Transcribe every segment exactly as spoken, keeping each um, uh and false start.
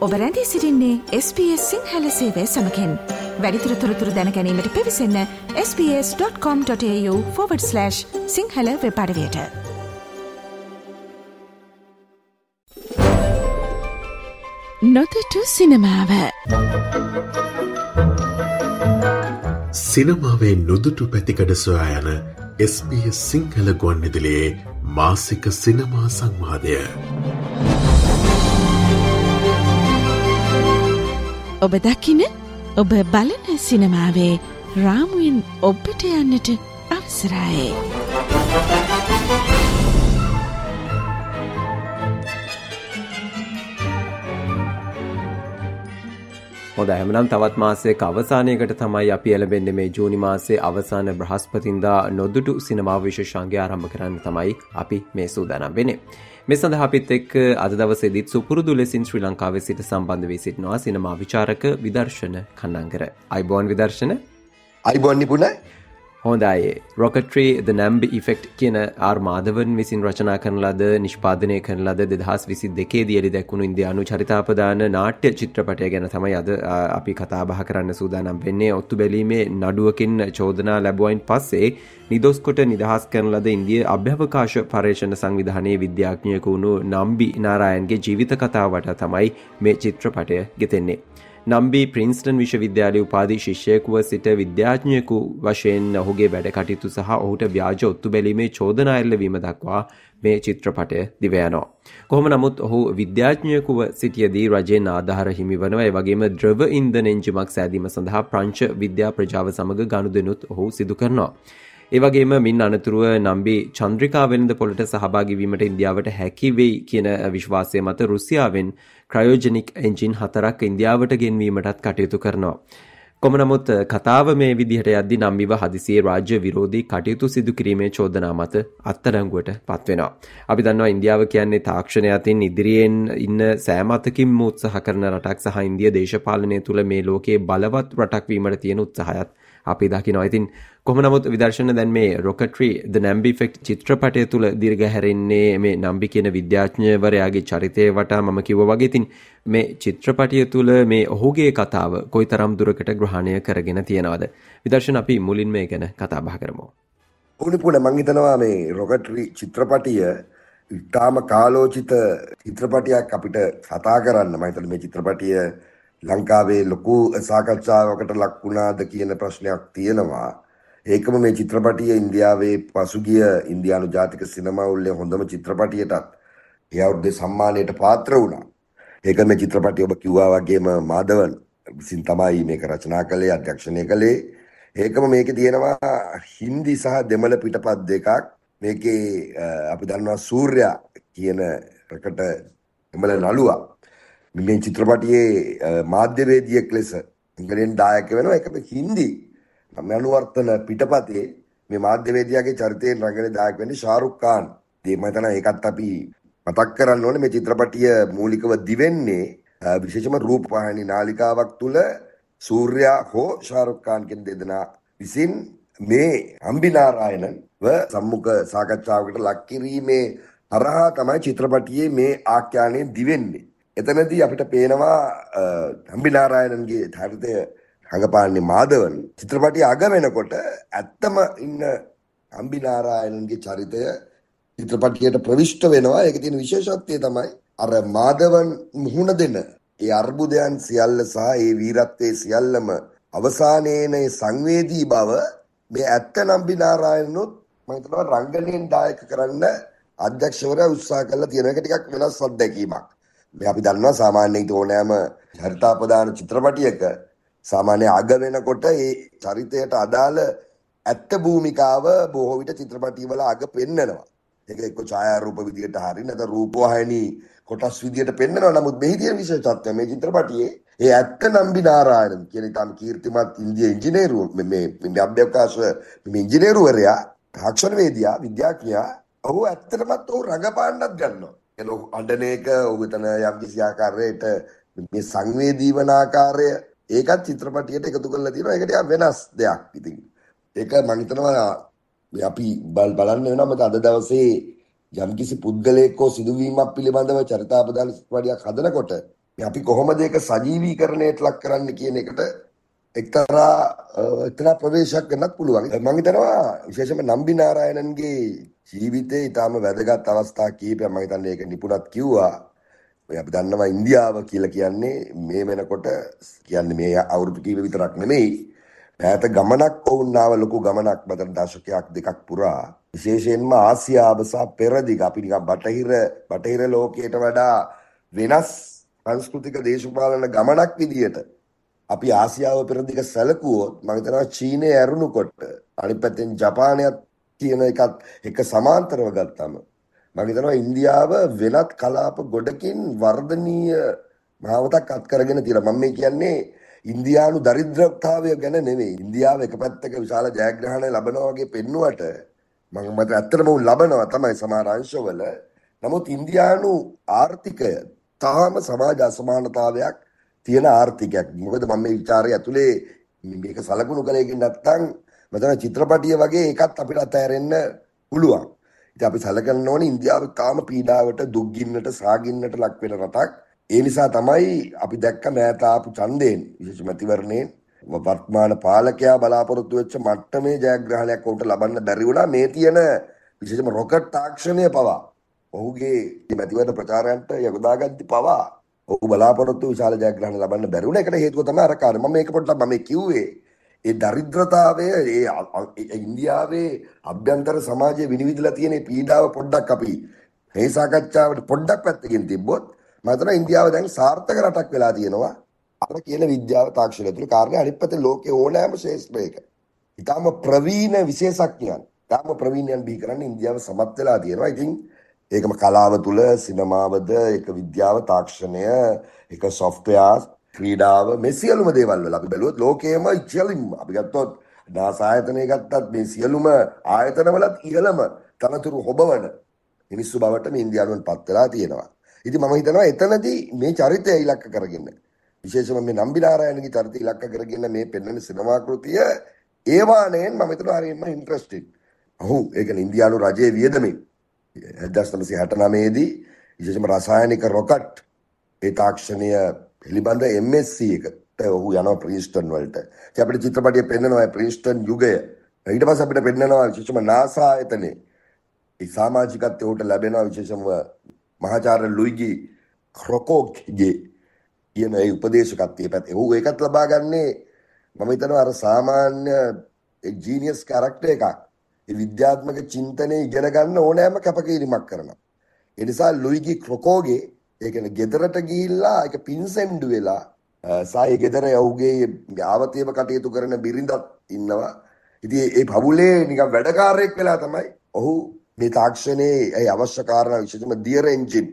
ඔබ රැඳී සිටින්නේ එස් බී එස් සිංහල සේවය සමගින්. වැඩිදුර තොරතුරු දැන ගැනීමට පිවිසන්න S B S dot com dot AU forward slash Sinhala web අඩවියට. නොදුටු සිනමාව. සිනමාවේ නොදුටු පැතිකඩ සොයා යන එස් බී එස් සිංහල ගුවන්විදුලියේ මාසික සිනමා සංවාදය. ඔබ දකින ඔබ බලන සිනමාවේ රාමුවෙන් ඔබට යන්නට අවසරයි. හොඳ හැමනම් තවත් මාසයක අවසානයකට තමයි අපි එළඹෙන්නේ. මේ ජූනි මාසයේ අවසාන බ්‍රහස්පතින්දා නොදුටු සිනමා විශේෂාංගය ආරම්භ කරන්න තමයි අපි මේ සූදානම් වෙන්නේ. මේ සඳහා අපිත් එක්ක අද දවසේදීත් සුපුරුදු ලෙසින් ශ්‍රී ලංකාවේ සිට සම්බන්ධ වී සිටිනවා සිනමා විචාරක විදර්ශන කන්නංගර. අයිබෝන් විදර්ශන. අයිබෝන් නිපුණයි. හොඳයි. රොකට්‍රි ද නැම්බි ඉෆෙක්ට් කියන ආර් මාධවන් විසින් රචනා කරන ලද නිෂ්පාදනය කරන ලද දෙදහස් විසි දෙකේ දී එළි දැක්වුණු ඉන්දියානු චරිතාපදාන නාට්‍ය චිත්‍රපටය ගැන තමයි අද අපි කතා බහ කරන්න සූදානම් වෙන්නේ. ඔත්තු බැලීමේ නඩුවකින් චෝදනා ලැබුවයින් පස්සේ නිදොස් කොට නිදහස් කරන ලද ඉන්දිය අභ්‍යවකාශ පර්යේෂණ සංවිධානයේ විද්‍යාඥයෙකු වුණු නම්බි නාරායන්ගේ ජීවිත කතාවට තමයි මේ චිත්‍රපටය ගෙතෙන්නේ. නම්බි ප්‍රින්ස්ටන් විශ්වවිද්‍යාලයේ උපාධි ශිෂ්‍යයෙකුව සිට විද්‍යාඥයෙකු වශයෙන් ඔහුගේ වැඩ කටයුතු සහ ඔහුට ව්‍යාජ ඔත්තු බැලීමේ චෝදනා එල්ලවීම දක්වා මේ චිත්‍රපටය දිව යනවා. කොහොම නමුත් ඔහු විද්‍යාඥයෙකුව සිටියදී රජයෙන් ආධාර හිමි වනවා. ඒ වගේම ද්‍රව ඉන්ධන එන්ජිමක් සෑදීම සඳහා ප්‍රංශ විද්‍යා ප්‍රජාව සමග ගනුදෙනුත් ඔහු සිදු කරනවා. ඒ වගේම මින් අනතුරුව නම්බි චන්ද්‍රිකා වෙළඳ පොළට සහභාගී වීමට ඉන්දියාවට හැකි වෙයි කියන විශ්වාසය මත රුසියාවෙන් ක්‍රයෝජෙනික් එන්ජින් හතරක් ඉන්දියාවට ගෙන්වීමටත් කටයුතු කරනවා. කොහොම නමුත් කතාව මේ විදිහට යද්දී නම්බිව හදිසියේ රාජ්‍ය විරෝධී කටයුතු සිදු කිරීමේ චෝදනා මත අත්අඩංගුවට පත් වෙනවා. අපි දන්නවා ඉන්දියාව කියන්නේ තාක්ෂණය අතින් ඉදිරියෙන් ඉන්න සෑම අතකින්ම උත්සාහ කරන රටක් සහ ඉන්දියා දේශපාලනය තුළ මේ ලෝකයේ බලවත් රටක් වීමට තියෙන උත්සාහයත් අපි දකිනවා. ඉතින් කොහොම නමුත් විදර්ශන දැන් මේ රොකට්‍රි ද නැම්බි ඉෆෙක්ට් චිත්‍රපටය තුළ දීර්ඝහැරෙන්නේ මේ නම්බි කියන විද්‍යාඥවරයාගේ චරිතය වටා මම කිව්වා වගේ. ඉතින් මේ චිත්‍රපටය තුළ මේ ඔහුගේ කතාව කොයිතරම් දුරකට ග්‍රහණය කරගෙන තියෙනවද? විදර්ශන අපි මුලින්ම මේ ගැන කතා බහ කරමු. උනිපුණ මං හිතනවා මේ රොකට්‍රි චිත්‍රපටිය ඉතාම කාලෝචිත චිත්‍රපටයක් අපිට කතා කරන්න. මම හිතන්නේ මේ චිත්‍රපටිය ලංකාවේ ලොකු සාකච්ඡාවකට ලක් වුණාද කියන ප්‍රශ්නයක් තියෙනවා. ඒකම මේ චිත්‍රපටිය ඉන්දියාවේ පසුගිය ඉන්දියානු ජාතික සිනමා උල්ලේ හොඳම චිත්‍රපටියටත් ඒ අවුරුද්දේ සම්මානයට පාත්‍ර වුණා. ඒක මේ චිත්‍රපටිය ඔබ කිව්වා වගේම මාධවන් විසින් තමයි මේක රචනා කළේ, අධ්‍යක්ෂණය කළේ. ඒකම මේකේ තියෙනවා හින්දි සහ දෙමළ පිටපත් දෙකක්. මේකේ අපි දන්නවා සූර්යා කියන ප්‍රකට දෙමළ නළුවා මේ චිත්‍රපටියේ මාධ්‍යවේදියෙක් ලෙස ඉංග්‍රීසියෙන් දායක වෙනවා. ඒකම හින්දි මනුවර්තන පිටපතේ මේ මාධ්‍යවේදියාගේ චරිතයෙන් රංගන දායක වෙන්නේ ශාරුක් ખાන්. ඒ මම හිතනවා ඒකත් අපි මතක් කරන්න ඕනේ. මේ චිත්‍රපටිය මූලිකව දිවෙන්නේ විශේෂම රූපවාහිනී නාලිකාවක් තුල සූර්යා හෝ ශාරුක් ખાන් කියන දෙදෙනා විසින් මේ අම්බිනාරායනව සම්මුඛ සාකච්ඡාවකට ලක් කිරීමේ හරහා තමයි චිත්‍රපටියේ මේ ආඛ්‍යානය දිවෙන්නේ. එතනදී අපිට පේනවා අම්බිනාරායනන්ගේ චරිතය රඟපාන්නේ මාධවන්. චිත්‍රපටිය අග වෙනකොට ඇත්තම ඉන්න අම්බිනාරායනන්ගේ චරිතය චිත්‍රපටියට ප්‍රවිෂ්ඨ වෙනවා. ඒකේ තියෙන විශේෂත්වය තමයි අර මාධවන් මුහුණ දෙන ඒ අර්බුදයන් සියල්ල සහ ඒ වීරත්වයේ සියල්ලම අවසානයේන ඒ සංවේදී බව මේ ඇත්ත අම්බිනාරායනොත් මම හිතනවා රංගනයෙන් දායක කරන්න අධ්‍යක්ෂවරයා උත්සාහ කළා තියෙන එක ටිකක් වෙනස් අත්දැකීමක්. මේ අපි දන්නවා සාමාන්‍යයෙන් ඕනෑම චරිතාපදාන චිත්‍රපටියක සාමාන්‍ය අග වෙනකොට ඒ චරිතයට අදාළ ඇත්ත භූමිකාව බොහෝ විට චිත්‍රපටිවල අග පෙන්නනවා. ඒක එක්ක ඡායාරූප විදියට හරි නැත්නම් රූපවාහිනී කොටස් විදියට පෙන්නනවා. නමුත් මෙහි තියෙන විශේෂත්වය මේ චිත්‍රපටියේ ඒ ඇත්ත නම්බිනාරායන කියන තාම කීර්තිමත් ඉන්දියා ඉංජිනේරු මේ මේ අභ්‍යවකාශ මේ ඉංජිනේරුවරයා තාක්ෂණවේදියා විද්‍යාඥයා ඔහු ඇත්තටමත් ඔහු රඟපාන්නත් ගන්නවා. එන අඬන එක ඔහු එතන යම් කිසි ආකාරයකට මේ සංවේදී වන ආකාරය ඒකත් චිත්‍රපටියට එකතු කරලා තියෙනවා. ඒක ටිකක් වෙනස් දෙයක්. ඉතින් ඒක මම හිතනවා අපි බලන්න වෙනවා. මොකද අද දවසේ යම් කිසි පුද්ගලයෙක් හෝ සිදුවීමක් පිළිබඳව චරිතාපදාන චිත්‍රපටියක් හදනකොට අපි කොහොමද ඒක සජීවීකරණයට ලක් කරන්න කියන එකට එක්තරා එක්තරා ප්‍රවේශයක් ගන්නත් පුළුවන්. මම හිතනවා විශේෂයෙන්ම නම්බි නාරායණන්ගේ ජීවිතේ ඊටාම වැදගත් අවස්ථා කීපයක් මම හිතන්නේ ඒක නිපුණත් කිව්වා. ඔය අපි දන්නවා ඉන්දියාව කියලා කියන්නේ මේ වෙනකොට කියන්නේ මේ අවුරුදු කීප විතරක් නෙමෙයි. ඈත ගමනක් වුණ ආව ලොකු ගමනක් මතන දශකයක් දෙකක් පුරා විශේෂයෙන්ම ආසියාව සහ පෙරදිග අපි නිකන් බටහිර බටහිර ලෝකයට වඩා වෙනස් සංස්කෘතික දේශපාලන ගමනක් විදියට අපි ආසියාව පෙරදිග සැලකුවොත් මම හිතනවා චීනය ඇරුණුකොට අනිත් පැත්තෙන් ජපානයත් කියන එකත් එක සමාන්තරව ගත්තම මම හිතනවා ඉන්දියාව වෙනත් කලාප ගොඩකින් වර්ධනීය මාවතක් අත් කරගෙන තියෙනවා. මම මේ කියන්නේ ඉන්දියානු දරිද්‍රතාවය ගැන නෙවෙයි. ඉන්දියාව එක පැත්තක විශාල ජයග්‍රහණ ලබනවා වගේ පෙන්නුවට මම මත ඇත්තටම උන් ලබනවා තමයි සමහර අංශවල. නමුත් ඉන්දියානු ආර්ථිකය තාම සමාජ අසමානතාවයක් තියෙන ආර්ථිකයක්. මොකද මම මේ ਵਿਚාරය ඇතුලේ මේක සලකුණු කළේකින් නැත්තම් මතන චිත්‍රපටිය වගේ එකත් අපිට අතහැරෙන්න පුළුවන්. ඉතින් අපි සලකන්න ඕනේ ඉන්දියාව තාම පීඩාවට දුක්ගින්නට සාගින්නට ලක් වෙන රටක්. ඒ නිසා තමයි අපි දැක්ක මෑත ආපු ඡන්දයෙන් විශේෂ මැතිවරණයෙන් වර්තමාන පාලකයා බලාපොරොත්තු වෙච්ච මට්ටමේ ජයග්‍රහණයක් උන්ට ලබන්න බැරි වුණා. මේ තියෙන විශේෂම රොකට් තාක්ෂණය පවා ඔහුගේ මැතිවරණ ප්‍රචාරයන්ට යොදාගත්ති පවා ඔහු බලාපොරොත්තු විශාල ජයග්‍රහණ ලබන්න බැරි වුණා. ඒකට හේතුව තමයි අර කාර්ය. මම මේක පොඩ්ඩක් මම කිව්වේ ඒ දරිද්‍රතාවය ඒ ඉන්දියාවේ අභ්‍යන්තර සමාජයේ විනිවිදලා තියෙන පීඩාව පොඩ්ඩක් අපි මේ සාකච්ඡාවට පොඩ්ඩක් පැත්තකින් තිබ්බොත් මම හිතනවා ඉන්දියාව දැන් සාර්ථක රටක් වෙලා තියෙනවා. අර කියන විද්‍යාව තාක්ෂණය තුළ කාරණේ අනිත් පැත්තේ ලෝකේ ඕනෑම ශේෂ්ත්‍රයක ඊටම ප්‍රවීණ විශේෂඥයන් ඊටම ප්‍රවීණයන් බිහි කරන්න ඉන්දියාව සමත් වෙලා තියෙනවා. ඉතින් ඒකම කලාව තුළ සිනමාවද ඒක විද්‍යාව තාක්ෂණය ඒක සොෆ්ට්වෙයාර් ක්‍රීඩාව මේ සියලුම දේවල් වල අපි බැලුවොත් ලෝකයේම ඉහළින්ම අපි ගත්තොත් නාසා ආයතනය ගත්තත් මේ සියලුම ආයතනවලත් ඉහළම තනතුරු හොබවන මිනිස්සු බවට මේ ඉන්දියාවෙන් පත් වෙලා තියෙනවා. ඉතින් මම හිතනවා එතනදී මේ චරිතය ඉලක්ක කරගෙන විශේෂයෙන්ම මේ නම්බි නාරායණගේ චරිතය ඉලක්ක කරගෙන මේ පෙන්වන සිනමා කෘතිය ඒවාණයෙන් මම හිතනවා හරියම ඉන්ට්‍රස්ටිඩ්. ඔහු ඒ කියන්නේ ඉන්දියානු රජයේ වියදමින් එක්දහස් නවසිය අනූනවය දී විශේෂයෙන්ම රසායනික රොකට් ඒ තාක්ෂණය පිළිබඳ එම් එස් සී එකට ඔහු යනවා ප්‍රින්ස්ටන් වලට. ඉතින් අපිට චිත්‍රපටය පෙන්නනවා ප්‍රින්ස්ටන් යුගය. ඊට පස්සේ අපිට පෙන්නනවා විශේෂයෙන්ම නාසා ආයතනයේ ඒ සමාජිකත්වයට උට ලැබෙනවා විශේෂයෙන්ම මහාචාර්ය ලුයිගි ක්‍රොකෝගේ කියන ඒ උපදේශකත්වයේ පැත්ත. ඔහු ඒකත් ලබා ගන්නේ මම හිතනවා අර සාමාන්‍ය ඒ ජීනියස් කැරක්ටර් එකක්. ඒ විද්‍යාත්මක චින්තනය ඉගෙන ගන්න ඕනෑම කැපකිරීමක් කරනවා. ඒ නිසා ලුයිගි ක්‍රොකෝගේ ඒ කියන්නේ ගෙදරට ගිහිල්ලා ඒක පින්සෙන්ඩු වෙලා සායේ ගෙදර යවුගේ ආවතියම කටයුතු කරන බිරිඳක් ඉන්නවා. ඉතින් ඒ පවුලේ නිකන් වැඩකාරයෙක් වෙලා තමයි ඔහු මේ තාක්ෂණයේ ඒ අවශ්‍ය කාරණා විශේෂයෙන්ම දියර එන්ජින්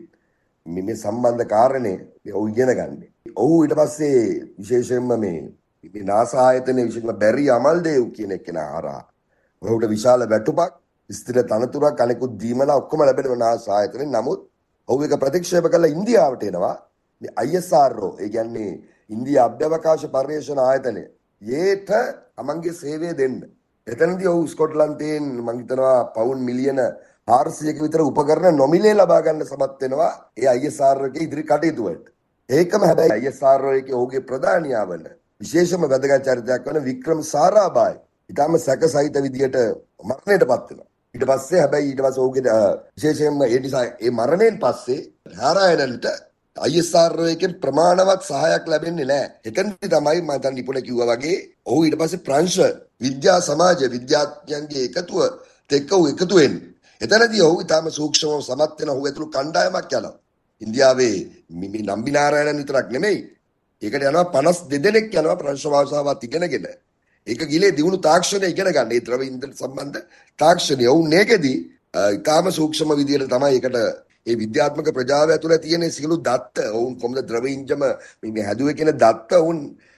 මේ සම්බන්ධ කාරණේ ඔහු ඉගෙන ගන්න. ඔහු ඊට පස්සේ විශේෂයෙන්ම මේ මේ නාසා ආයතනයේ විශේෂයෙන්ම බැරි අමල්දේව් කියන කෙනා හරහා ඔහුට විශාල වැටුපක් ස්ථිර තනතුරක් අනෙකුත් දීමනා ඔක්කොම ලැබෙනවා නාසා ආයතනයේ. නමුත් ඔහු එක ප්‍රතික්ෂේප කළා ඉන්දියාවට එනවා. මේ ආයි එස් ආර් ඕ ඒ කියන්නේ ඉන්දියා අභ්‍යවකාශ පර්යේෂණ ආයතනය යට තමන්ගේ සේවය දෙන්න. එතනදී ඔහු ස්කොට්ලන්තයෙන් මම හිතනවා පවුන් මිලියන හාරසියක විතර උපකරණ නොමිලේ ලබා ගන්න සමත් වෙනවා ඒ ආයි එස් ආර් එකේ ඉදිරි කටයුතු වලට. ඒකම හැබැයි ආයි එස් ආර් එකේ ඔහුගේ ප්‍රධානියා වන විශේෂම වැදගත් චරිතයක් වන වික්‍රම සාරාභායි ඊටම සැකසහිත විදියට මරණයටපත් වෙනවා. ඊට පස්සේ හැබැයි ඊට පස්සේ ඔහුගේ විශේෂයෙන්ම ඒ නිසා ඒ මරණයෙන් පස්සේ නාරායණන්ට ආයි එස් ආර් එකෙන් ප්‍රමාණවත් සහායක් ලැබෙන්නේ නැහැ. එතනදී තමයි මම දැන් නිපුණ කිව්වා වගේ ඔහු ඊට පස්සේ ප්‍රංශ විද්‍යා සමාජ විද්‍යාඥයන්ගේ එකතුව එක්ක ඔහු එකතු වෙන්නේ. එතනදී ඔහු ඊටම සූක්ෂමව සමත් වෙන ඔහු ඇතුළු කණ්ඩායමක් යනවා. ඉන්දියාවේ මේ නම්බි නාරායණන් විතරක් නෙමෙයි. ඒකට යනවා පනස් දෙදෙනෙක් යනවා ප්‍රංශ භාෂාවත් ඉගෙනගෙන. ඒක ගිලේ දිනු තාක්ෂණය ඉගෙන ගන්න. ඒ ද්‍රව ඉන්ධන සම්බන්ධ තාක්ෂණය. ඔවුන් මේකෙදී ඊටම සූක්ෂම විදියට තමයි ඒකට ඒ විද්‍යාත්මක ප්‍රජාව ඇතුළේ තියෙන සියලු දත්ත ඔවුන් කොහොමද ද්‍රව ඉන්ජම මේ හැදුවේ කියන දත්ත ඔවුන්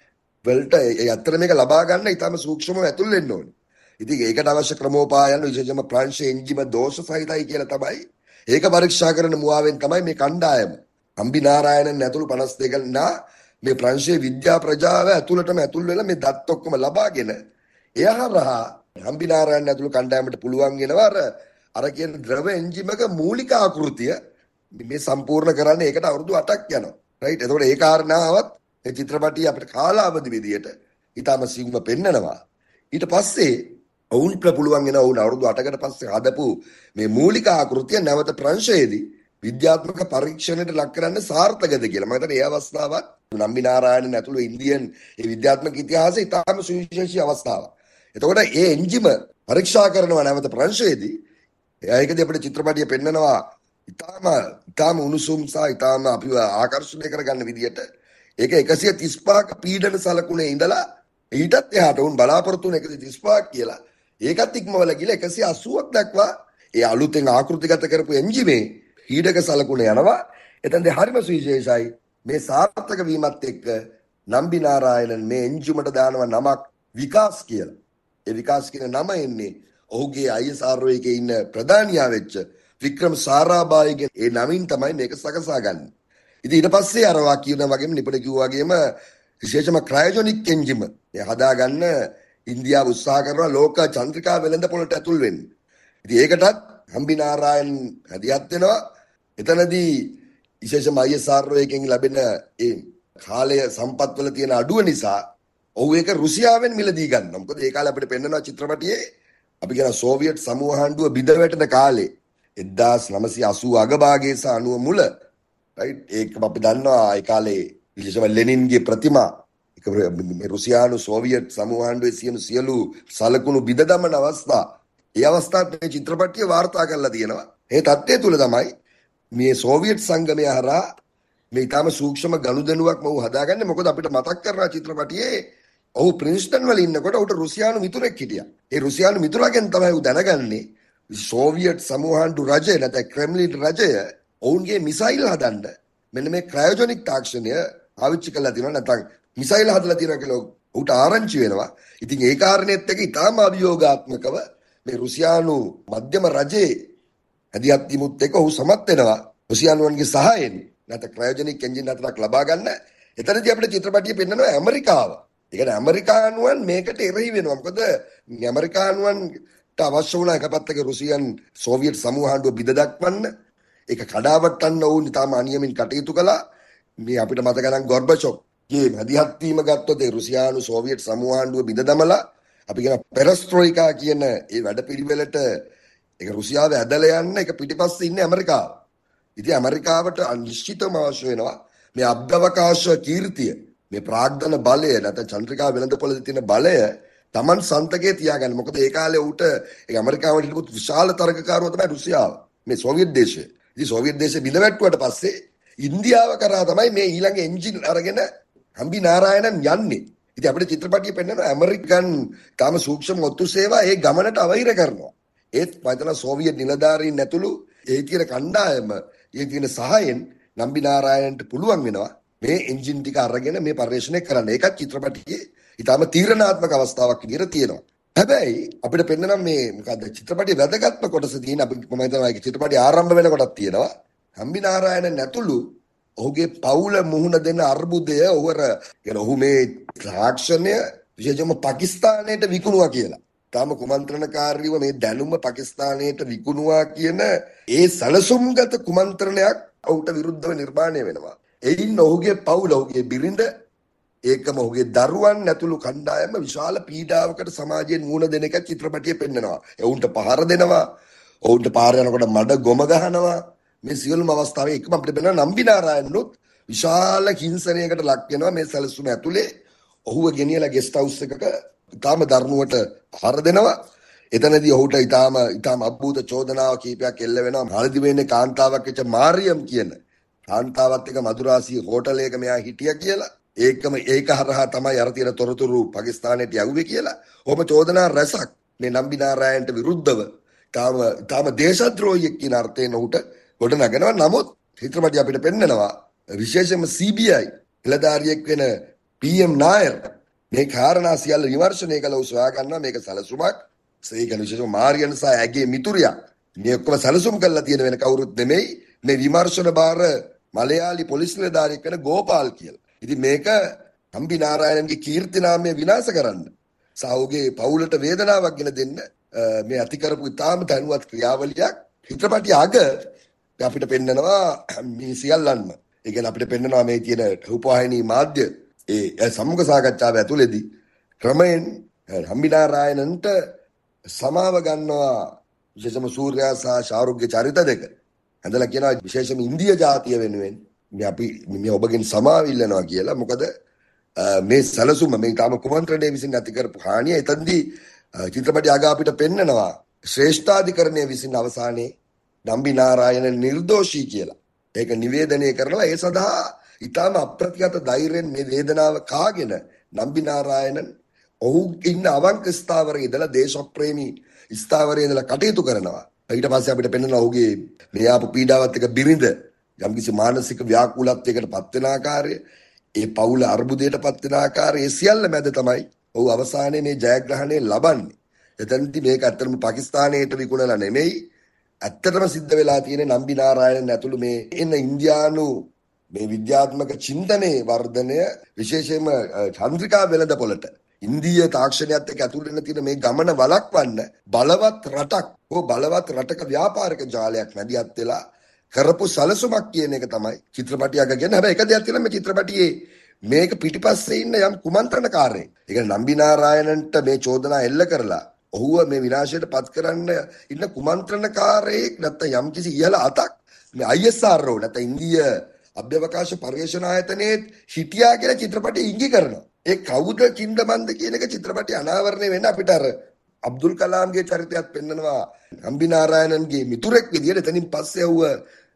වලට ඒ අතර මේක ලබා ගන්න ඊටම සූක්ෂමව ඇතුල් වෙන්න ඕනේ. ඉතින් ඒකට අවශ්‍ය ක්‍රමෝපායන් විශේෂයෙන්ම ප්‍රංශ එන්ජිම දෝෂ සහිතයි කියලා තමයි ඒක පරීක්ෂා කරන මුවාවෙන් තමයි මේ කණ්ඩායම නම්බි නාරායණන් ඇතුළු පනස් දෙක නා මේ ප්‍රංශයේ විද්‍යා ප්‍රජාව ඇතුළටම ඇතුල් වෙලා මේ දත් ඔක්කොම ලබාගෙන එහරහා නම්බි නාරායණන් ඇතුළු කණ්ඩායමට පුළුවන් වෙනවා අර අර කියන ද්‍රව එන්ජිමක මූලික ආකෘතිය මේ සම්පූර්ණ කරන්න ඒකට අවුරුදු අටක් යනවා. රයිට්. එතකොට ඒ කාරණාවත් මේ චිත්‍රපටිය අපිට කාලාවධි විදියට ඊටම සිවුම පෙන්නනවා. ඊට පස්සේ ඔවුන්ට පුළුවන් වෙන ඔවුන් අවුරුදු අටකට පස්සේ හදපු මේ මූලික ආකෘතිය නැවත ප්‍රංශයේදී විද්‍යාත්මක පරීක්ෂණයට ලක් කරන්න සාර්ථකද කියලා. මම හිතන්නේ ඒ අවස්ථාවත් නම්බි නාරායණන් ඇතුළු ඉන්දියන් ඒ විද්‍යාත්මක ඉතිහාසයේ ඉතාම සුවිශේෂී අවස්ථාවක්. එතකොට ඒ එන්ජිම පරීක්ෂා කරනවා නැවත ප්‍රංශයේදී. ඒකදී අපිට චිත්‍රපටිය පෙන්නනවා ඉතාම ඉතාම උණුසුම් සහ ඉතාම අපිව ආකර්ෂණය කරගන්න විදියට ඒක එකසිය තිස් පහක පීඩන සලකුණේ ඉඳලා ඊටත් එහාට උන් බලාපොරොත්තු වෙන එකසිය තිස් පහක් කියලා ඒකත් ඉක්මවලා ගිහලා එකසිය අසූවක් දක්වා ඒ අලුතෙන් ආකෘතිගත කරපු එන්ජිමේ පීඩක සලකුණ යනවා. එතෙන්දී හරිම සුවිශේෂයි මේ සාර්ථක වීමත් එක්ක නම්බි නාරායණන් මේ එන්ජිමට දානවා නමක් විකාස් කියලා. ඒ විකාස් කියන නම එන්නේ ඔහුගේ අය එස් ආර් ඔ එකේ ඉන්න ප්‍රධානියා වෙච්ච වික්‍රම සාරාභායිගේ ඒ නමින් තමයි මේක සකසා ගන්න. ඉතින් ඊට පස්සේ අරවා කියන වගේම නිපුණ කිව්වා වගේම විශේෂම ක්‍රයොජෙනික් එන්ජිම මේ හදාගන්න ඉන්දියාව උත්සාහ කරනවා ලෝක චන්ද්‍රිකා වෙළඳ පොළට ඇතුල් වෙන්න. ඉතින් ඒකටත් නම්බි නාරායන් හදියත් වෙනවා. එතනදී විශේෂම අය එස් ආර් ඔ එකෙන් ලැබෙන ඒ කාලය සම්පත්වල තියෙන අඩුව නිසා ඔහු ඒක රුසියාවෙන් මිලදී ගන්නවා. මොකද ඒ කාලේ අපිට පෙන්වනවා චිත්‍රපටියේ අපි කියන සෝවියට් සමූහ ආණ්ඩුව බිඳ වැටෙන කාලේ එක්දාස් නවසිය අසූ අගභාගයේ සහ අනූව මුල රයිට් ඒක අපි දන්නවා ඒ කාලේ විශේෂම ලෙනින්ගේ ප්‍රතිමා ඒක රුසියානු සෝවියට් සමූහ ආණ්ඩුවේ සියලු සියලු සලකුණු බිඳ දමන අවස්ථා ඒ අවස්ථාවට මේ චිත්‍රපටිය වාර්තා කරලා තියෙනවා. ඒ තත්ත්වය තුල තමයි මේ සෝවියට් සංගමය හරහා මේ ඊටම සූක්ෂම ගනුදෙනුවක් මම හදාගන්නේ. මොකද අපිට මතක් කරනවා චිත්‍රපටියේ ඔහු ප්‍රින්ස්ටන් වල ඉන්නකොට ඔහුට රුසියානු මිතුරෙක් හිටියා. ඒ රුසියානු මිතුරාගෙන් තමයි ඔහු දැනගන්නේ සෝවියට් සමූහාණ්ඩු රජය නැත්නම් ක්‍රෙම්ලින් රජය ඔවුන්ගේ මිසයිල් හදන්න මෙන්න මේ ක්‍රයොජෙනික් තාක්ෂණය පාවිච්චි කරලා තියෙනවා නැත්නම් මිසයිල් හදලා තියෙනවා කියලා ඔහුට ආරංචි වෙනවා. ඉතින් ඒ කාරණේත් එක්ක ඊටාම අභියෝගාත්මකව මේ රුසියානු මධ්‍යම රජයේ හදිහත් තිමුත් එක්ක ඔහු සමත් වෙනවා රුසියානුවන්ගේ සහායෙන් නැත්නම් ක්‍රයොජෙනික් එන්ජින් හතරක් ලබා ගන්න. එතනදී අපිට චිත්‍රපටිය පෙන්නනවා ඇමරිකාව. ඒ කියන්නේ ඇමරිකානුවන් මේකට එරෙහි වෙනවා. මොකද ඇමරිකානුවන්ට අවශ්‍ය වුණා එක පැත්තක රුසියන් සෝවියට් සමූහ ආණ්ඩුව බිඳ දක්වන්න. ඒක කඩාවට්ටන්න වුන් තාම අනියමින් කටයුතු කළා. මේ අපිට මතක නම් ගොර්බචොව්ගේ මැදිහත් වීම ගත්තොත් ඒ රුසියානු සෝවියට් සමූහ ආණ්ඩුව බිඳ දමලා අපි කියන පෙරස්ට්‍රොයිකා කියන ඒ වැඩපිළිවෙලට ඒක රුසියාව ඇදලා යන්න ඒක පිටිපස්සේ ඉන්නේ ඇමරිකාව. ඉතින් ඇමරිකාවට අනිශ්චිතවම අවශ්‍ය වෙනවා මේ අභ්‍යවකාශ කීර්තිය මේ ප්‍රාග්ධන බලය නැත්නම් චන්ද්‍රිකා වෙළඳපොළේ තියෙන බලය Taman සන්තකේ තියාගන්න. මොකද ඒ කාලේ ඌට ඒ ඇමරිකාවට හිටපු විශාල තරගකාරව තමයි රුසියාව. මේ සෝවියට් දේශය. ඉතින් සෝවියට් දේශය බිඳ වැටුවට පස්සේ ඉන්දියාව කරා තමයි මේ ඊළඟ එන්ජින් අරගෙන නම්බි නාරායණන් යන්නේ. ඉතින් අපිට චිත්‍රපටිය පෙන්වන ඇමරිකන් තාම සූක්ෂම ඔත්තු සේවා ඒ ගමනට අවහිර කරනවා. ඒත් වයිතන සෝවියට් නිලධාරීන් ඇතුළු ඒ තියෙන කණ්ඩායම ඒ තියෙන සහායෙන් නම්බි නාරායණන්ට පුළුවන් වෙනවා මේ එන්ජින් ටික අරගෙන මේ පරිශ්‍රණය කරන්න. ඒකත් චිත්‍රපටියේ ඊටම තීරණාත්මක අවස්ථාවක් විදිහට තියෙනවා. හැබැයි අපිට පෙන්වන මේ මොකද්ද චිත්‍රපටියේ වැදගත්ම කොටස තියෙන අපි මම හිතනවා ඒක චිත්‍රපටිය ආරම්භ වෙනකොටත් තියෙනවා. නම්බි නාරායණන් ඇතුළු ඔහුගේ පවුල මුහුණ දෙන අර්බුදය ඔහුර කියන ඔහු මේ තාක්ෂණය විශේෂයෙන්ම පාකිස්තානයට විකුණුවා කියලා. තාම කුමන්ත්‍රණකාරීව මේ දැනුම පාකිස්තානයට විකුණුවා කියන ඒ සැලසුම්ගත කුමන්ත්‍රණයක් ඔහුට විරුද්ධව නිර්මාණය වෙනවා. එයින් ඔහුගේ පවුල ඔහුගේ බිරිඳ ඒකම ඔහුගේ දරුවන් ඇතුළු කණ්ඩායම විශාල පීඩාවකට සමාජයෙන් මුහුණ දෙන එක චිත්‍රපටියේ පෙන්නනවා. ඔවුන්ට පහර දෙනවා. ඔවුන්ට පාර යනකොට මඩ ගොම ගහනවා. මේ සියලුම අවස්ථාවේ එකම අපිට බැලුවා නම්බි නාරායණනුත් විශාල හිංසනයකට ලක් වෙනවා මේ සැලසුම ඇතුලේ. ඔහුව ගෙනියලා ගෙස්ට් හවුස් එකක ඊටාම දරුණුවට පහර දෙනවා. එතනදී ඔහුට ඊටාම ඊටාම අද්භූත චෝදනාවක් කීපයක් එල්ල වෙනවා. මාළදිවයිනේ කාන්තාවක් වෙච්ච මාරියම් කියන කාන්තාවත් එක්ක මදුරාසි හෝටලයක මෙයා හිටියා කියලා. ඒකම ඒක හරහා තමයි අර තියෙන තොරතුරු පාකිස්තානයට යවුවේ කියලා. ඔහොම චෝදනා රැසක් මේ නම්බි නාරායණට විරුද්ධව තාම තාම දේශද්‍රෝහියෙක් කියන අර්ථයෙන් ඔහුට ගොඩ නගනවා. නමුත් චිත්‍රපටිය අපිට පෙන්නනවා විශේෂයෙන්ම සී බී ආයි නිලධාරියෙක් වෙන පී එම් නායර් මේ කාරණා සියල්ල විමර්ශනය කළ උ සොයා ගන්නවා. මේක සැලසුමක්. ඒක විශේෂම මාරියන් සහ ඇගේ මිතුරියා මේ ඔක්කොම සැලසුම් කරලා තියෙන වෙන කවුරුත් නෙමෙයි. මේ විමර්ශන බාර මලයාලි පොලිස් නිලධාරියෙක් වෙන ගෝපාල් කියලා. ඉතින් මේක නම්බි නාරායණන්ගේ කීර්ති නාමය විනාශ කරන්න සහෝගේ පවුලට වේදනාවක් ගෙන දෙන්න මේ ඇති කරපු ඉතාම දැනුවත් ක්‍රියාවලියක් චිත්‍රපටිය අග අපිට පෙන්නනවා මේ සියල්ලන්ම. ඒ කියන්නේ අපිට පෙන්වනවා මේ තියෙන රූපවාහිනී මාධ්‍ය ඒ සම්මුඛ සාකච්ඡාව ඇතුළේදී ක්‍රමයෙන් හම්බිනාරායනන්ට සමාව ගන්නවා විශේෂම සූර්යා සහ ශාරුක්ගේ චරිත දෙක. ඇඳලා කියනවා විශේෂම ඉන්දිය ජාතිය වෙනුවෙන් මේ අපි මේ ඔබගෙන් සමාව ඉල්ලනවා කියලා. මොකද මේ සැලසුම මේ තාම කුමන්ත්‍රණය විසින් නැති කරපු හානිය එතනදී චිත්‍රපටය අග අපිට පෙන්නනවා ශ්‍රේෂ්ඨාධිකරණය විසින් අවසානයේ නම්බිනාරායන නිර්දෝෂී කියලා. ඒක නිවේදනය කරනවා. ඒ සඳහා ඊටාම අප්‍රතිගත ධෛර්යයෙන් මේ වේදනාව කාගෙන නම්බිනාරායනන් ඔහු ඉන්න අවංක ස්ථාවරයේ ඉඳලා දේශප්‍රේමී ස්ථාවරයේ ඉඳලා කටයුතු කරනවා. ඊට පස්සේ අපිට පෙන්වනවා ඔහුගේ මේ ආපු පීඩාවත් එක බිරිඳ යම්කිසි මානසික ව්‍යාකූලත්වයකට පත් වෙන ආකාරය, ඒ පවුල අර්බුදයට පත් වෙන ආකාරය, ඒ සියල්ල මැද තමයි ඔහු අවසානයේ මේ ජයග්‍රහණය ලබන්නේ. එතනදී මේක ඇත්තටම පාකිස්තානයට විකුණලා නෙමෙයි, ඇත්තටම සිද්ධ වෙලා තියෙන නම්බිනාරායනන් ඇතුළු මේ එන ඉන්දියානු මේ විද්‍යාත්මක චින්තනයේ වර්ධනය විශේෂයෙන්ම චන්ද්‍රිකා වෙළඳපොළට ඉන්දිය තාක්ෂණයත් එක්ක ඇතුළු වෙන තියෙන මේ ගමන වළක්වන්න බලවත් රටක් හෝ බලවත් රටක ව්‍යාපාරික ජාලයක් නැදියත් වෙලා කරපු සලසුමක් කියන එක තමයි චිත්‍රපටියක කියන්නේ. හැබැයි එක දෙයක් තියෙනවා මේ චිත්‍රපටියේ මේක පිටිපස්සේ ඉන්න යම් කුමන්ත්‍රණකාරයෙක්. ඒ කියන්නේ නම්බිනාරායනන්ට මේ චෝදනා එල්ල කරලා ඔහුව මේ විනාශයට පත් කරන්න ඉන්න කුමන්ත්‍රණකාරයෙක් නැත්නම් යම්කිසි ඉහළ අතක් මේ I S R O නැත්නම් ඉන්දිය අභ්‍යවකාශ පර්යේෂණ ආයතනයේ හිටියා කියලා චිත්‍රපටය ඉඟි කරනවා. ඒ කවුද කින්දමන්ද කියන එක චිත්‍රපටය අනාවරණය වෙන්න අපිට අර අබ්දුල් කලාම්ගේ චරිතයත් පෙන්නනවා නම්බිනාරායනන්ගේ මිතුරෙක් විදියට. එතනින් පස්සේ ඔහුව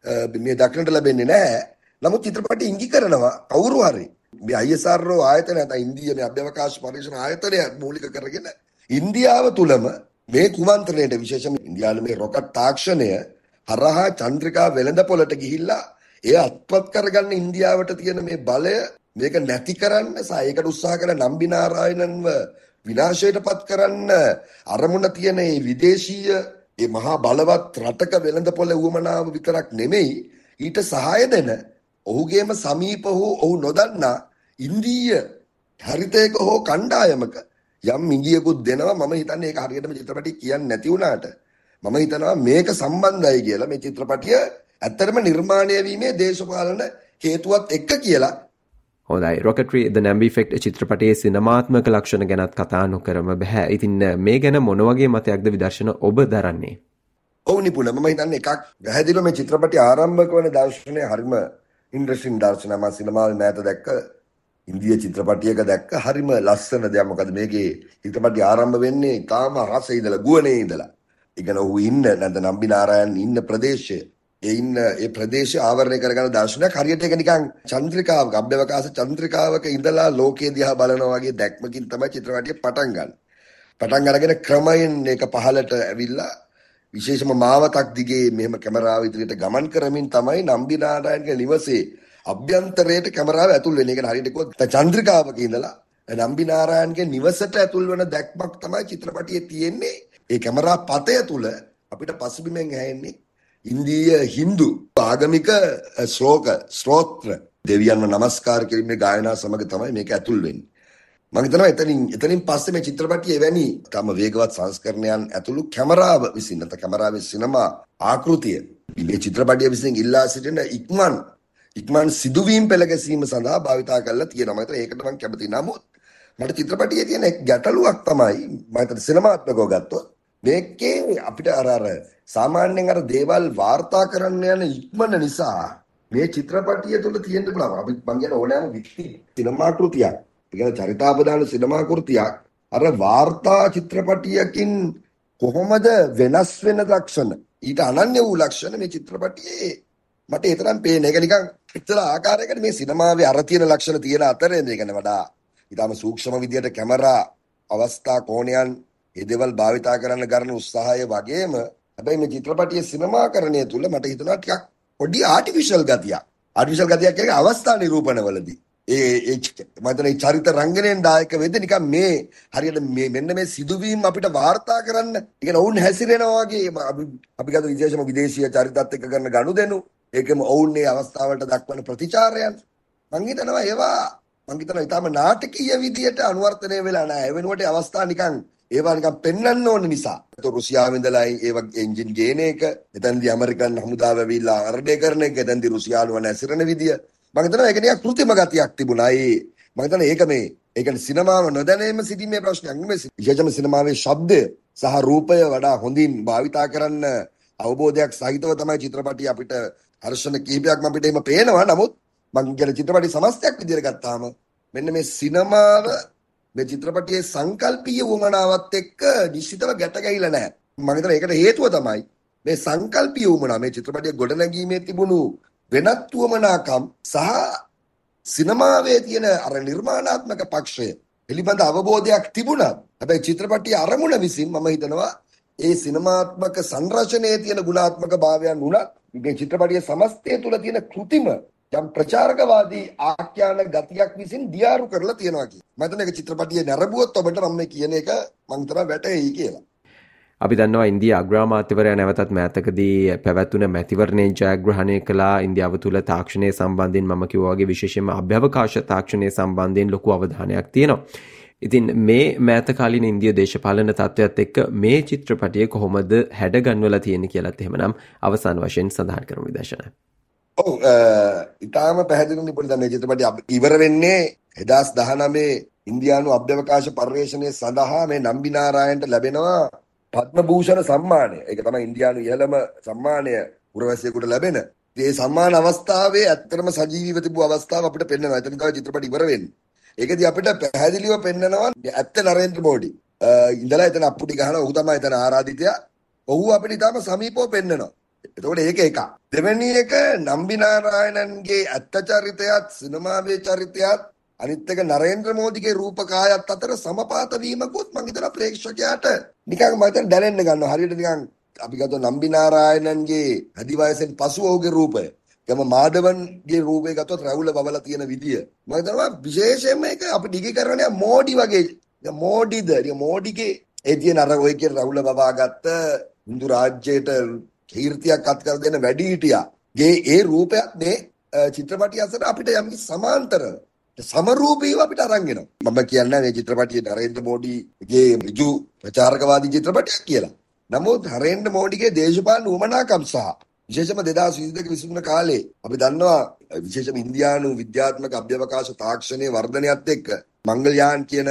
මේ දක්නට ලැබෙන්නේ නැහැ. නමුත් චිත්‍රපටය ඉඟි කරනවා කවුරු හරි මේ I S R O ආයතනය නැත්නම් ඉන්දිය මේ අභ්‍යවකාශ පර්යේෂණ ආයතනය මූලික කරගෙන ඉන්දියාව තුලම මේ කුමන්ත්‍රණයට විශේෂම ඉන්දියාවේ මේ රොකට් තාක්ෂණය හරහා චන්ද්‍රිකා වෙළඳපොළට ගිහිල්ලා ඒ අත්පත් කරගන්න ඉන්දියාවට තියෙන මේ බලය මේක නැති කරන්න සහ ඒකට උත්සාහ කරන නම්බිනාරායනන්ව විනාශයට පත් කරන්න අරමුණ තියෙන මේ විදේශීය මේ මහා බලවත් රටක වෙළඳපොළ උවමනාව විතරක් නෙමෙයි ඊට සහාය දෙන ඔහුගේම සමීප වූ ඔහු නොදන්නා ඉන්දීය හරිතයක හෝ කණ්ඩායමක යම් මිගියකුත් දෙනවා. මම හිතන්නේ ඒක හරියටම චිත්‍රපටිය කියන්නේ නැති වුණාට මම හිතනවා මේක සම්බන්ධයි කියලා මේ චිත්‍රපටිය ඇත්තටම නිර්මාණය වීමේ දේශපාලන හේතුවත් එක්ක කියලා. හොඳයි. රොකට්‍රි ද නැම්බි ඉෆෙක්ට් චිත්‍රපටයේ සිනමාත්මක ලක්ෂණ ගැනත් කතා නොකරම බෑ. ඉතින් මේ ගැන මොන වගේ මතයක්ද විදර්ශන ඔබ දරන්නේ? ඔව් නිපුණ. මම හිතන්නේ එකක් පැහැදිලිව මේ චිත්‍රපටිය ආරම්භක වන දර්ශනය හරිම ඉන්ට්‍රස්ටිං දර්ශනයක්. මම සිනමාවේ මෑත දැක්ක ඉන්දිය චිත්‍රපටියක දැක්ක හරිම ලස්සන දෙයක්. මොකද මේකේ චිත්‍රපටිය ආරම්භ වෙන්නේ තාම රසයේ ඉඳලා ගුවනේ ඉඳලා. ඒ කියන්නේ ඔහු ඉන්න නැත්නම් නම්බිනාරායන් ඉන්න ප්‍රදේශය ඒ ඉන්න ඒ ප්‍රදේශය ආවරණය කරගන්න දර්ශනයක් හරියට ඒක නිකන් චන්ද්‍රිකාවක අභ්‍යවකාශ චන්ද්‍රිකාවක ඉඳලා ලෝකයේ දිහා බලනවා වගේ දැක්මකින් තමයි චිත්‍රපටිය පටන් ගන්න. පටන් අරගෙන ක්‍රමයෙන් මේක පහළට ඇවිල්ලා විශේෂම මාවතක් දිගේ මෙහෙම කැමරාව ඉදිරියට ගමන් කරමින් තමයි නම්බිනාරායන්ගේ නිවසේ අභ්‍යන්තරයට කැමරාව ඇතුල් වෙන්නේ. ඒක හරියට කිව්වොත් චන්ද්‍රිකාවක ඉඳලා නම්බිනාරායන්ගේ නිවසට ඇතුල් වෙන දැක්මක් තමයි චිත්‍රපටියේ තියෙන්නේ. ඒ කැමරා පතය තුල අපිට පසුබිමෙන් ඇහෙන්නේ ඉන්දීය හින්දු ආගමික ශ්ලෝක ස්තෝත්‍ර දෙවියන්ව නමස්කාර කිරීමේ ගායනා සමග තමයි මේක ඇතුල් වෙන්නේ. මම හිතනවා එතනින් එතනින් පස්සේ මේ චිත්‍රපටිය එවැනි තම වේගවත් සංස්කරණයන් ඇතුළු කැමරාව විසින් නැත්නම් කැමරාවේ සිනමා ආකෘතිය මේ චිත්‍රපටිය විසින් ඉල්ලා සිටින ඉක්මන් ඉක්මන් සිදුවීම් පෙළ ගැසීම සඳහා භාවිතා කරලා තියෙනවා. මම හිතනවා ඒකට මම කැමතියි. නමුත් මට චිත්‍රපටියේ තියෙන ගැටලුවක් තමයි මම හිතන්නේ සිනමාත්මකව ගත්තොත් මේකේ අපිට අර අර සාමාන්‍යයෙන් අර දේවල් වාර්තා කරන්න යන ඉක්මන නිසා මේ චිත්‍රපටිය තුළ තියෙන්න පුළුවන්. අපි මම කියන ඕනෑම වික්ටි සිනමාකෘතියක්, ඒ කියන්නේ චරිතාපදාන සිනමාකෘතියක් අර වාර්තා චිත්‍රපටියකින් කොහොමද වෙනස් වෙන ලක්ෂණ, ඊට අනන්‍ය වූ ලක්ෂණ මේ චිත්‍රපටියේ මට ඒ තරම් පේන්නේ. ඒක නිකන් එක්තරා ආකාරයකට මේ සිනමාවේ අර තියෙන ලක්ෂණ තියෙන අතරේ මේක නේ වඩා ඊටම සූක්ෂම විදියට කැමරා අවස්ථා කෝණයන් ඒ දේවල් භාවිතා කරන්න ගන්න උත්සාහය වගේම හැබැයි මේ චිත්‍රපටියේ සිනමාකරණය තුල මට හිතෙනවා ටිකක් පොඩි ආටිෆිෂල් ගතියක්. ආටිෆිෂල් ගතියක් කියන්නේ අවස්ථා නිරූපණවලදී ඒ ඒ මතනේ චරිත රංගනයෙන් දායක වෙද්දී නිකන් මේ හරියට මේ මෙන්න මේ සිදුවීම් අපිට වාර්තා කරන්න ඉතින් ඔවුන් හැසිරෙනවා වගේ අපි අපි ගත්ත විශේෂම විදේශීය චරිතත් එක්ක කරන ගනුදෙනු ඒකම ඔවුන් මේ අවස්ථාවලට දක්වන ප්‍රතිචාරයන් මං හිතනවා ඒවා මං හිතනවා ඊටම නාටකීය විදියට අනුවර්තනය වෙලා නැහැ. ඒ වෙනුවට අවස්ථා නිකන් ඒවා නිකන් පෙන්වන්න ඕන නිසා. ඒතකොට රුසියාවෙන් ඉඳලා ඒවා එන්ජින් ගේන එක, එතනදී ඇමරිකන් හමුදාව ඇවිල්ලා ආරඩේ කරන එක, එතනදී රුසියානුව නැසිරෙන විදිය, මම හිතනවා ඒක නිකන් કૃතිම ගතියක් තිබුණා. ඒ මම හිතනවා ඒක මේ ඒ කියන්නේ සිනමාව නොදැනීම සිටීමේ ප්‍රශ්නයක් නෙමෙයි. විශේෂයෙන්ම සිනමාවේ ශබ්දය සහ රූපය වඩා හොඳින් භාවිතා කරන්න අවබෝධයක් සහිතව තමයි චිත්‍රපටි අපිට හර්ෂණ කීපයක්ම අපිට එහෙම පේනවා. නමුත් මම කියන චිත්‍රපටි සමස්තයක් විදිහට ගත්තාම මෙන්න මේ සිනමාව මේ චිත්‍රපටියේ සංකල්පීය වුමනාවත් එක්ක නිශ්චිතව ගැට ගැහිලා නැහැ. මම හිතනවා ඒකට හේතුව තමයි මේ සංකල්පීය වුමනා මේ චිත්‍රපටියේ ගොඩනැගීමේ තිබුණු වෙනත් වුමනාකම් සහ සිනමාවේ තියෙන අර නිර්මාණාත්මක පක්ෂය පිළිබඳ අවබෝධයක් තිබුණා. හැබැයි චිත්‍රපටියේ අරමුණ විසින් මම හිතනවා ඒ සිනමාත්මක සංරචනයේ තියෙන ගුණාත්මක භාවයන් උනත් මේ චිත්‍රපටියේ සමස්තය තුළ තියෙන કૃතිම යම් ප්‍රචාරකවාදී ආඛ්‍යාන ගතියක් විසින් දියාරු කරලා තියෙනවා කියන. මම හිතන්නේ ඒක චිත්‍රපටියේ නැරඹුවොත් ඔබට මම මේ කියන එක මම හිතනවා වැටහෙයි කියලා. අපි දන්නවා ඉන්දියා අග්‍රාමාත්‍යවරයා නැවතත් මෑතකදී පැවැත්වුණ මැතිවරණයෙන් ජයග්‍රහණය කළා. ඉන්දියාව තුළ තාක්ෂණය සම්බන්ධයෙන් මම කිව්වා වගේ විශේෂයෙන්ම අභ්‍යවකාශ තාක්ෂණය සම්බන්ධයෙන් ලොකු අවධානයක් තියෙනවා. ඉතින් මේ මෑතකාලීන ඉන්දියා දේශපාලන තත්ත්වයත් එක්ක මේ චිත්‍රපටිය කොහොමද හැඩගන්වලා තියෙන්නේ කියලාත් එහෙමනම් අවසාන වශයෙන් සඳහන් කරමු විදර්ශන. ඔව් ඊටාම පැහැදිලිවම පොඩි මේ චිත්‍රපටිය ඉවර වෙන්නේ දෙදාස් දහනවයේ ඉන්දියානු අභ්‍යවකාශ පර්යේෂණය සඳහා මේ නම්බි නාරායන්ට ලැබෙනවා පද්ම භූෂණ සම්මානය. ඒක තමයි ඉන්දියානු ඉහළම සම්මානය පුරවැසියෙකුට ලැබෙන. මේ සම්මාන අවස්ථාවේ ඇත්තටම සජීවීව තිබු අවස්ථාව අපිට පෙන්වනවා. එතන තමයි චිත්‍රපටි ඉවර වෙන්නේ. ඒකදී අපිට පැහැදිලිව පෙන්වනවා ඇත්ත නරේන්ද්‍ර මෝඩි. ඉඳලා එතන අප්පුඩි ගහනවා. ඔහු තමයි එතන ආරාධිතයා. ඔහු අපිට ඊටම සමීපව පෙන්වනවා. එතකොට ඒක එකක්. දෙවෙනි එක නම්බි නාරායණන්ගේ ඇත්ත චරිතයත් සිනමාවේ චරිතයත් අනිත් එක නරේන්ද්‍ර මෝදිගේ රූපකායත් අතර සමපාත වීමකුත් මම හිතනවා ප්‍රේක්ෂකයාට නිකන් මම හිතන්නේ දැනෙන්න ගන්නවා. හරියට නිකන් අපි ගත්තොත් නම්බි නාරායණන්ගේ අදි වයසෙන් පසු ඔහුගේ රූපය. ගම මාධවන්ගේ රූපය ගත්තොත් රැවුල බබලා තියෙන විදිය. මම හිතනවා විශේෂයෙන්ම ඒක අපි ඩිගි කරන්නේ මෝඩි වගේ. මෝඩිද? මෝඩිගේ ඒ තියෙන අර ඔය කියන රැවුල බබා ගත්ත හින්දු රාජ්‍යයට කීර්තියක් අත් කර දෙන වැඩිහිටියාගේ ඒ රූපයක් මේ චිත්‍රපටිය අතර අපිට යම් සමාන්තරව සමරූපීව අපිට අරන් එනවා. මම කියන්නේ මේ චිත්‍රපටියේ නරේන්ද්‍ර මෝඩිගේ ඍජු ප්‍රචාරකවාදී චිත්‍රපටයක් කියලා. නමුත් නරේන්ද්‍ර මෝඩිගේ දේශපාලන උවමනාකම් සහ විශේෂයෙන්ම දෙදාස් විසිදෙක විසිතුන කාලේ අපි දන්නවා විශේෂයෙන්ම ඉන්දියානු විද්‍යාත්මක අභ්‍යවකාශ තාක්ෂණයේ වර්ධනයත් එක්ක මංගල්යාන් කියන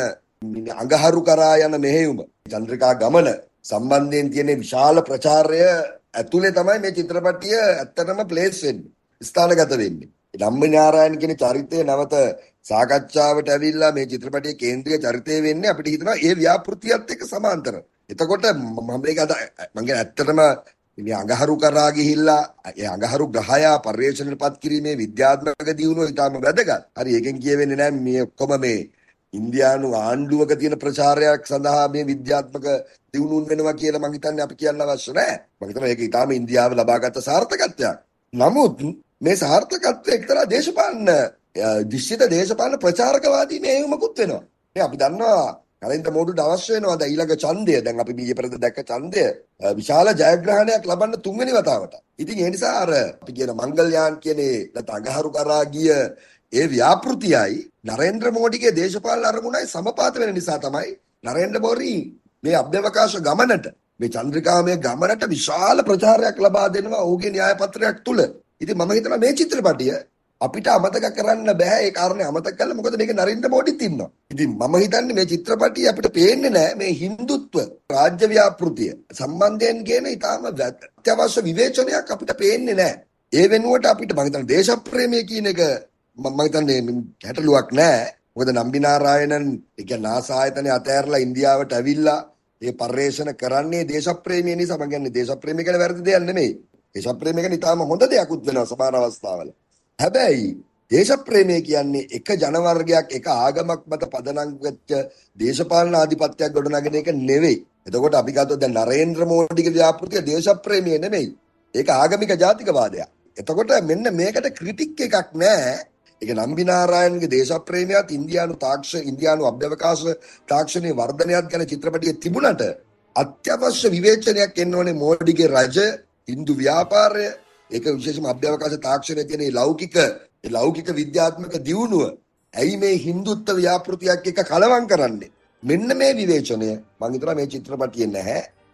අඟහරු කරා යන මෙහෙයුම චන්ද්‍රිකා ගමන සම්බන්ධයෙන් තියෙන විශාල ප්‍රචාරය ඇතුලේ තමයි මේ චිත්‍රපටිය ඇත්තටම ප්ලේස් වෙන්නේ. ස්ථානගත වෙන්නේ. නම්බි නාරායණ කියන චරිතය නැවත සාකච්ඡාවට ඇවිල්ලා මේ චිත්‍රපටයේ කේන්ද්‍රීය චරිතය වෙන්නේ අපිට හිතනවා ඒ ව්‍යාපෘතියත් එක්ක සමාන්තරව. එතකොට මම මේක මම කියන ඇත්තටම මේ අඟහරු කරා ගිහිල්ලා ඒ අඟහරු ග්‍රහයා පර්යේෂණයටපත් කිරීමේ විද්‍යාත්මක දියුණුව ඉතාම වැදගත්. හරි ඒකෙන් කියවෙන්නේ නැහැ මේ ඔක්කොම මේ ඉන්දියානු ආණ්ඩුවක තියෙන ප්‍රචාරයක් සඳහා මේ විද්‍යාත්මක දියුණුව වෙනවා කියලා මම හිතන්නේ අපි කියන්න අවශ්‍ය නැහැ. මම හිතනවා ඒක ඉතාම ඉන්දියාව ලබාගත් සාර්ථකත්වයක්. නමුත් මේ සාර්ථකත්වයේ එක්තරා දේශපාලන දිශිත දේශපාලන ප්‍රචාරකවාදී මෙහෙයුමකුත් වෙනවා. මේ අපි දන්නවා නරේන්ද්‍ර මෝඩිට අවශ්‍ය වෙනවා දැන් ඊළඟ ඡන්දය. දැන් අපි ඊයේ පෙරේද දැක්ක ඡන්දය විශාල ජයග්‍රහණයක් ලබන්න තුන්වෙනි වතාවට. ඉතින් ඒ නිසා අර අපි කියන මංගල්යාන් කියන්නේ නැත්නම් අඟහරු කරා ගිය ඒ ව්‍යාපෘතියයි නරේන්ද්‍ර මෝඩිගේ දේශපාලන අරමුණයි සමපාත වෙන නිසා තමයි නරේන්ද්‍ර මෝඩි මේ අභ්‍යවකාශ ගමනට මේ චන්ද්‍රිකාමය ගමනට විශාල ප්‍රචාරයක් ලබා දෙනවා ඔහුගේ න්‍යාය පත්‍රයක් තුල. ඉතින් මම හිතනවා මේ චිත්‍රපටිය අපිට අමතක කරන්න බෑ. ඒ කාරණේ අමතක කළා මොකද මේක නරේන්ද්‍ර මෝඩිත් ඉන්නවා. ඉතින් මම හිතන්නේ මේ චිත්‍රපටිය අපිට පේන්නේ නෑ මේ හින්දුත්ව රාජ්‍ය ව්‍යාපෘතිය සම්බන්ධයෙන් කියන ඊටාම අත්‍යවශ්‍ය විවේචනයක් අපිට පේන්නේ නෑ. ඒ වෙනුවට අපිට මම හිතන්නේ දේශප්‍රේමය කියන එක මම හිතන්නේ ගැටලුවක් නෑ. මොකද නම්බි නාරායණන් ඒ කියන්නේ නාසා ආයතනය අතහැරලා ඉන්දියාවට ඇවිල්ලා ඒ පර්යේෂණ කරන්නේ දේශප්‍රේමය නිසා. මම කියන්නේ දේශප්‍රේමය කියලා වැරදි දෙයක් නෙමෙයි. දේශප්‍රේමය කියන්නේ ඊටාම හොඳ දෙයක්ුත් වෙනවා සමහර අවස්ථාවල. හැබැයි දේශප්‍රේමය කියන්නේ එක ජන වර්ගයක් එක ආගමක් මත පදනම් වෙච්ච දේශපාලන ආධිපත්‍යයක් ගොඩනගෙන එක නෙවෙයි. එතකොට අපි ගත්තොත් දැන් නරේන්ද්‍ර මෝඩිගේ ව්‍යාපෘතිය දේශප්‍රේමය නෙමෙයි. ඒක ආගමික ජාතිකවාදයක්. එතකොට මෙන්න මේකට ක්‍රිටික් එකක් නැහැ. ඒක නම්බි නාරායණගේ දේශප්‍රේමයත් ඉන්දියානු තාක්ෂණ ඉන්දියානු අභ්‍යවකාශ තාක්ෂණයේ වර්ධනයත් ගැන චිත්‍රපටියේ තිබුණට අත්‍යවශ්‍ය විවේචනයක් එන්න ඕනේ මෝඩිගේ රජ හින්දු ව්‍යාපාරය ඒක විශේෂම අභ්‍යවකාශ තාක්ෂණයේ තියෙන ලෞකික ලෞකික විද්‍යාත්මක දියුණුව ඇයි මේ හින්දුත්ව ව්‍යාපෘතියක් එක කලවම් කරන්නේ? මෙන්න මේ විවේචනය මම හිතනවා මේ චිත්‍රපටියේ නැහැ.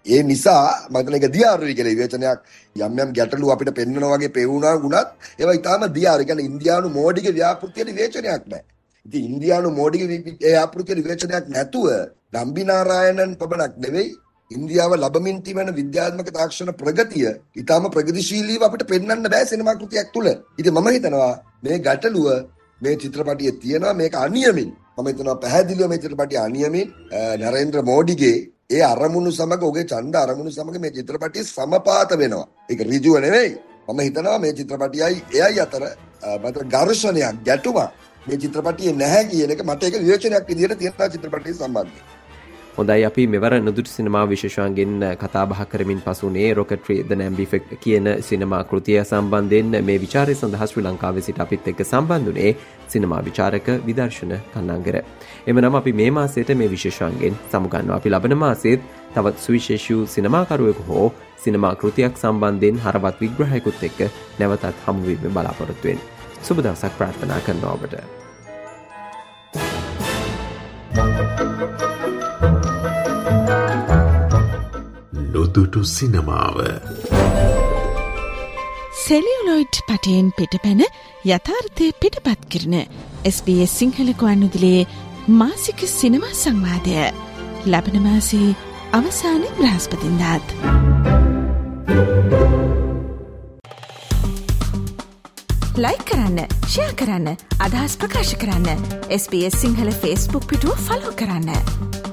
ඒ නිසා මම හිතන එක දියාරුයි කියලා විවේචනයක් යම් යම් ගැටලු අපිට පෙන්වනවා වගේ පෙවුනා වුණත් ඒවා ඊටාම දියාරු. ඒ කියන්නේ ඉන්දියානු මෝඩිගේ ව්‍යාපෘතියට විවේචනයක් නැහැ. ඉතින් ඉන්දියානු මෝඩිගේ ව්‍යාපෘතියට විවේචනයක් නැතුව නම්බිනාරායණන් පමණක් නෙවෙයි ඉන්දියාව ලබමින් තිබෙන විද්‍යාත්මක තාක්ෂණ ප්‍රගතිය ඊටාම ප්‍රගතිශීලීව අපිට පෙන්වන්න බෑ සිනමා කෘතියක් තුල. ඉතින් මම හිතනවා මේ ගැටලුව මේ චිත්‍රපටියේ තියෙනවා මේක අනියමින්. මම හිතනවා පැහැදිලිව මේ චිත්‍රපටිය අනියමින් නරේන්ද්‍ර මෝඩිගේ ඒ අරමුණු සමග ඔහුගේ ඡන්ද අරමුණු සමග මේ චිත්‍රපටිය සමපාත වෙනවා. ඒක ඍජුව නෙවෙයි. මම හිතනවා මේ චිත්‍රපටියයි එයයි අතර මත ඝර්ෂණයක් ගැටුමක් මේ චිත්‍රපටියේ නැහැ කියන එක මට ඒක විවේචනයක් විදිහට තියෙනවා චිත්‍රපටිය සම්බන්ධයෙන්. හොඳයි අපි මෙවර නුදුටු සිනමා විශේෂයන්ගෙන් කතා බහ කරමින් පසුනේ රොකට්‍රි ද නැම්බි ඉෆෙක්ට් කියන සිනමා කෘතිය සම්බන්ධයෙන් මේ විචාරය සඳහා ශ්‍රී ලංකාවේ සිට අපිත් එක්ක සම්බන්ධුනේ සිනමා විචාරක විදර්ශන කන්නංගර. එමනම් අපි මේ මාසයට මේ විශේෂයන්ගෙන් සමුගන්නවා. අපි ලබන මාසෙත් තවත් සුවිශේෂී සිනමාකරුවෙකු හෝ සිනමා කෘතියක් සම්බන්ධයෙන් හරවත් විග්‍රහයකුත් එක්ක නැවතත් හමු වීම බලාපොරොත්තු වෙන්න. සුබ දවසක් ප්‍රාර්ථනා කරනවා ඔබට. නොදුටු සිනමාව සෙලියුලොයිඩ් පටයෙන් පිටපැන යථාර්ථය පිටපත් කරන එස් බී එස් සිංහල ගුවන්විදුලියේ මාසික සිනමා සංවාදය ලබන මාසයේ අවසාන බ්‍රහස්පතින්දාත් ලයික් කරන්න, ෂෙයා කරන්න, අදහස් ප්‍රකාශ කරන්න. S B S Sinhala Facebook පිටුව ෆලෝ කරන්න.